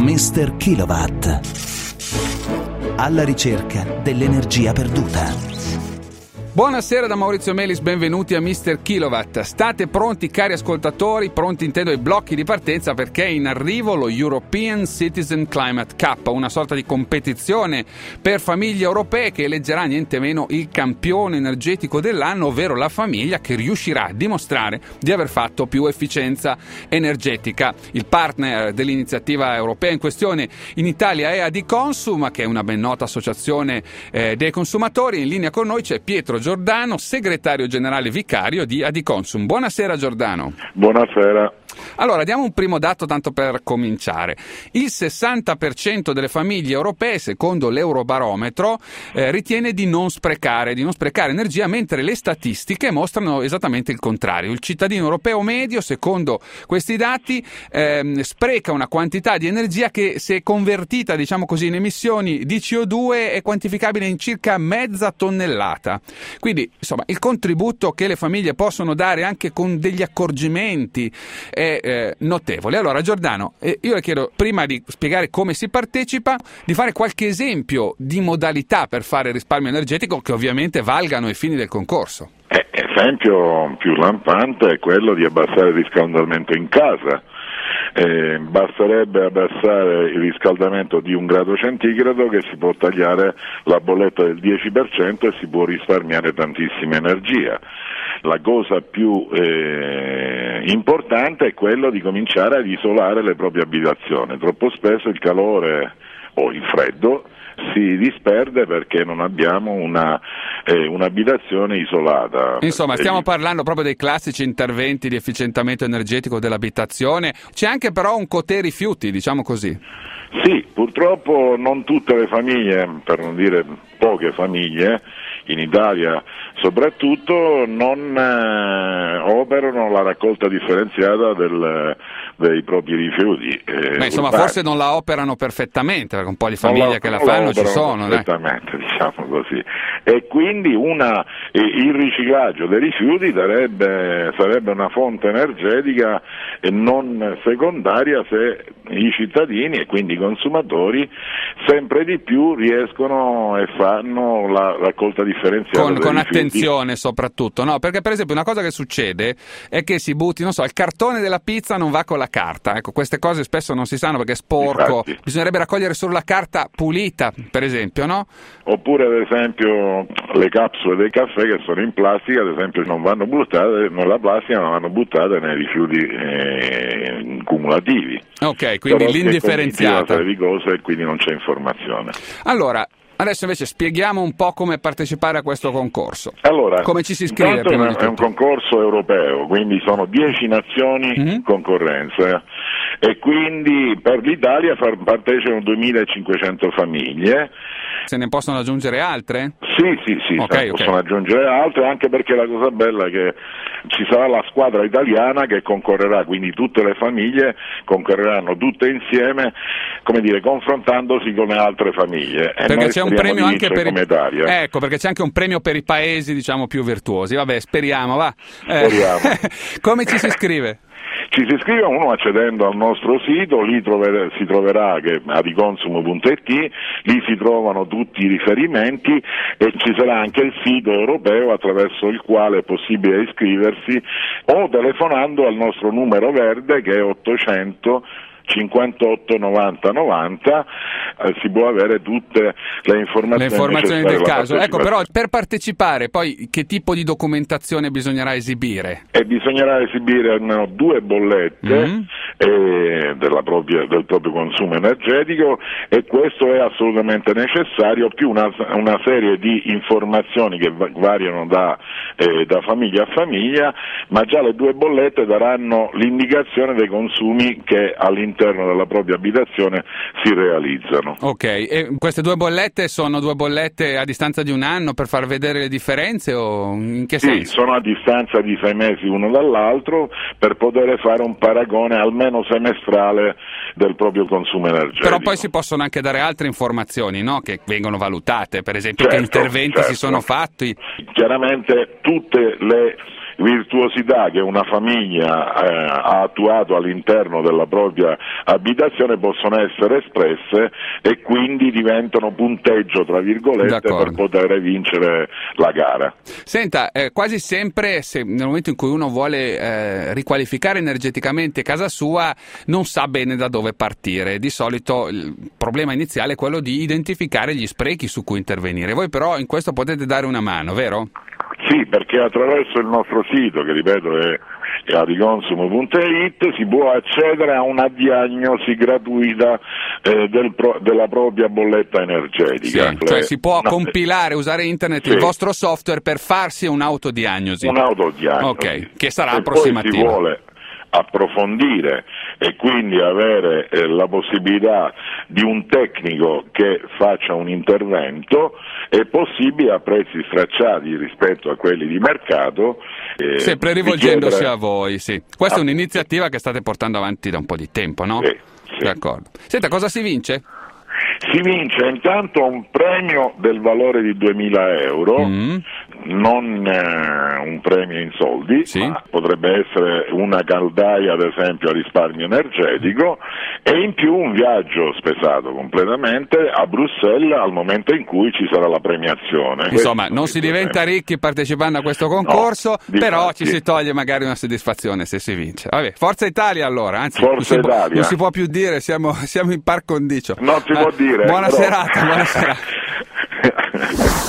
Mr. Kilowatt. Alla ricerca dell'energia perduta. Buonasera da Maurizio Melis, benvenuti a Mr. Kilowatt. State pronti, cari ascoltatori, pronti intendo ai blocchi di partenza, perché è in arrivo lo European Citizen Climate Cup, una sorta di competizione per famiglie europee che eleggerà niente meno il campione energetico dell'anno, ovvero la famiglia che riuscirà a dimostrare di aver fatto più efficienza energetica. Il partner dell'iniziativa europea in questione in Italia è Adiconsum, che è una ben nota associazione dei consumatori. In linea con noi c'è Pietro Giordano, segretario generale vicario di Adiconsum. Buonasera Giordano. Buonasera. Allora, diamo un primo dato tanto per cominciare. Il 60% delle famiglie europee, secondo l'Eurobarometro, ritiene di non sprecare energia, mentre le statistiche mostrano esattamente il contrario. Il cittadino europeo medio, secondo questi dati, spreca una quantità di energia che, se convertita, diciamo così, in emissioni di CO2, è quantificabile in circa mezza tonnellata. Quindi, insomma, il contributo che le famiglie possono dare anche con degli accorgimenti è notevole. Allora Giordano, io le chiedo, prima di spiegare come si partecipa, di fare qualche esempio di modalità per fare risparmio energetico che ovviamente valgano ai fini del concorso. Esempio più lampante è quello di abbassare il riscaldamento in casa. Basterebbe abbassare il riscaldamento di 1 grado centigrado che si può tagliare la bolletta del 10% e si può risparmiare tantissima energia. La cosa più importante è quello di cominciare ad isolare le proprie abitazioni. Troppo spesso il calore o il freddo si disperde perché non abbiamo un'abitazione isolata. Insomma, stiamo parlando proprio dei classici interventi di efficientamento energetico dell'abitazione. C'è anche però un quote rifiuti, diciamo così. Sì, purtroppo non tutte le famiglie, per non dire poche famiglie, in Italia soprattutto, non operano la raccolta differenziata dei propri rifiuti. Insomma, forse non la operano perfettamente, perché un po' di famiglie che la fanno ci sono. Perfettamente, diciamo così. E quindi il riciclaggio dei rifiuti sarebbe una fonte energetica e non secondaria se i cittadini e quindi i consumatori sempre di più riescono e fanno la raccolta differenziata con attenzione soprattutto, no? Perché per esempio una cosa che succede è che si butti, non so, il cartone della pizza non va con la carta, ecco, queste cose spesso non si sanno perché è sporco. Infatti, bisognerebbe raccogliere solo la carta pulita, per esempio, no? Oppure ad esempio le capsule dei caffè che sono in plastica, ad esempio, non vanno buttate nella plastica, ma vanno buttate nei rifiuti cumulativi. Ok, quindi però l'indifferenziata di cose e quindi non c'è informazione. Allora, adesso invece spieghiamo un po' come partecipare a questo concorso. Allora, come ci si iscrive? È un concorso europeo, quindi sono 10 nazioni in concorrenza e quindi per l'Italia partecipano 2.500 famiglie. Se ne possono aggiungere altre? Sì, possono aggiungere altre, anche perché la cosa bella è che ci sarà la squadra italiana che concorrerà, quindi tutte le famiglie concorreranno tutte insieme, come dire, confrontandosi con le altre famiglie. Perché c'è un premio anche per Ecco, perché c'è anche un premio per i paesi, diciamo, più virtuosi. Vabbè, speriamo, va. Speriamo. Come ci si iscrive? Ci si iscrive uno accedendo al nostro sito, lì si troverà che adiconsum.it, lì si trovano tutti i riferimenti e ci sarà anche il sito europeo attraverso il quale è possibile iscriversi o telefonando al nostro numero verde che è 800 58 90 90, si può avere tutte le informazioni del caso. Ecco, però per partecipare poi che tipo di documentazione bisognerà esibire? Bisognerà esibire almeno 2 bollette del proprio consumo energetico e questo è assolutamente necessario, più una serie di informazioni che variano da famiglia a famiglia, ma già le 2 bollette daranno l'indicazione dei consumi che all'interno della propria abitazione si realizzano. Ok, e queste 2 bollette sono 2 bollette a distanza di 1 anno per far vedere le differenze o in che senso? Sì, sono a distanza di 6 mesi uno dall'altro per poter fare un paragone almeno semestrale del proprio consumo energetico. Però poi si possono anche dare altre informazioni, no? Che vengono valutate, per esempio che interventi si sono fatti. Chiaramente tutte le virtuosità che una famiglia ha attuato all'interno della propria abitazione possono essere espresse e quindi diventano punteggio, tra virgolette, per poter vincere la gara. Senta, quasi sempre nel momento in cui uno vuole riqualificare energeticamente casa sua non sa bene da dove partire. Di solito il problema iniziale è quello di identificare gli sprechi su cui intervenire. Voi però in questo potete dare una mano, vero? Sì, perché attraverso il nostro sito, che ripeto è adiconsum.it, si può accedere a una diagnosi gratuita della propria bolletta energetica. Sì, cioè si può compilare, usare internet, il vostro software per farsi un'autodiagnosi. Ok, che sarà approssimativa. Poi si vuole approfondire e quindi avere la possibilità di un tecnico che faccia un intervento, è possibile a prezzi stracciati rispetto a quelli di mercato, sempre rivolgendosi a voi. Sì. Questa è un'iniziativa che state portando avanti da un po' di tempo, no? Sì. D'accordo. Senta, cosa si vince? Si vince intanto un premio del valore di 2.000 euro, non un premio in soldi, ma potrebbe essere una caldaia ad esempio a risparmio energetico, e in più un viaggio spesato completamente a Bruxelles al momento in cui ci sarà la premiazione. Insomma, non si diventa ricchi partecipando a questo concorso, però ci si toglie magari una soddisfazione se si vince. Vabbè, Forza Italia allora, anzi non si può più dire, siamo in par condicio. Non si può dire. Buona serata.